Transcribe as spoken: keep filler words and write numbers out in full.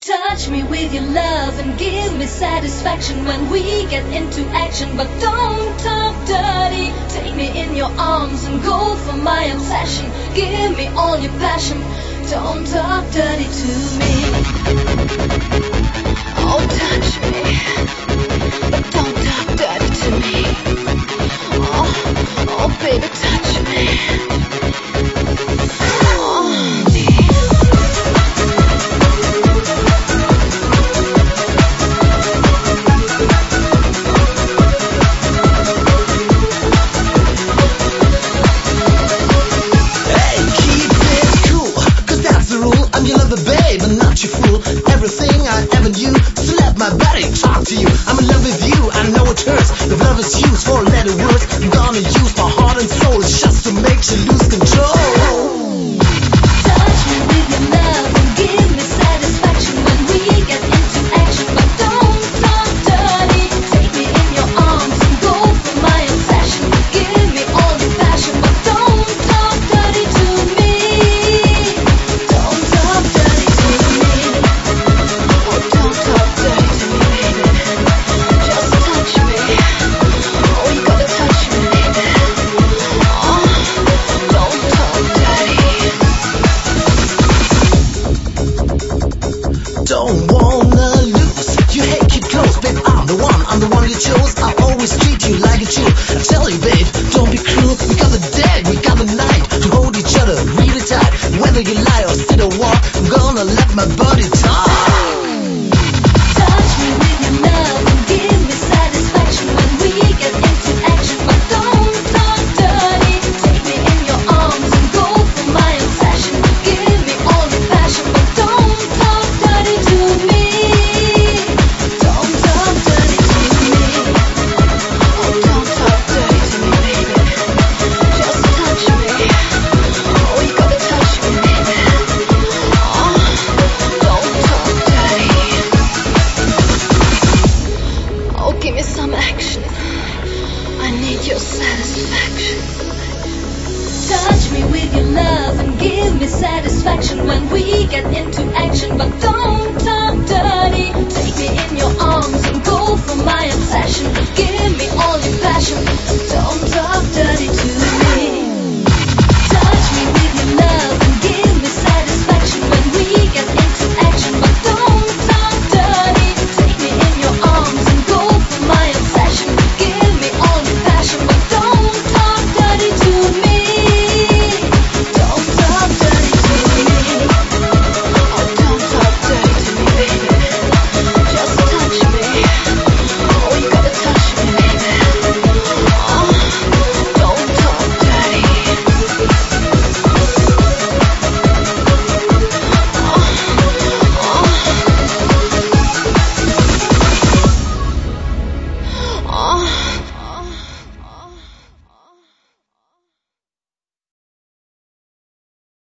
Touch me with your love and give me satisfaction when we get into action. But don't talk dirty. Take me in your arms and go for my obsession. Give me all your passion. Don't talk dirty to me. Oh, touch me, but don't talk dirty to me. Oh, oh, baby, touch me. Oh. Everything I ever knew, so let my body talk to you. I'm in love with you, I know it hurts. If love is used for letter words, I'm gonna use my heart and soul just to make you lose control. Touch me with your love and give me satisfaction when we get into action. But don't talk dirty. Take me in your arms and go for my obsession. Give me all your passion, but don't talk dirty to me. Don't talk dirty to me. Oh, don't talk dirty to me, baby. Just touch me. Oh, you gotta touch me, baby. Oh, don't talk dirty. Don't wanna lose, you hate, keep close, babe, I'm the one, I'm the one you chose. I always treat you like a jewel. I tell you, babe, don't be cruel. We got the day, we got the night to hold each other really tight. Whether you lie or sit or walk, I'm gonna let my body talk. Touch me with your love and give me satisfaction when we get into action. But don't talk dirty. Take me in your arms and go for my obsession. Give me all your passion, but don't talk dirty to me. Don't talk dirty to me. Oh, don't talk dirty to me, baby. Just touch me. Oh, you gotta touch me, baby. Oh, don't talk dirty. Oh, give me some action. I need your satisfaction. Touch me with your love and give me satisfaction when we get into action. But don't talk dirty. Take me in your arms and go for my obsession. Give me all your passion. Don't talk dirty to me. Touch me with your love and give me satisfaction when we get into action. But don't talk dirty. Take me in your arms and go for my obsession. Give me all your passion, but don't talk dirty to me. Don't talk dirty to me. Oh, don't talk dirty to me, baby. Just touch me. Oh, you gotta touch me, baby. Oh, don't talk dirty. Oh, oh.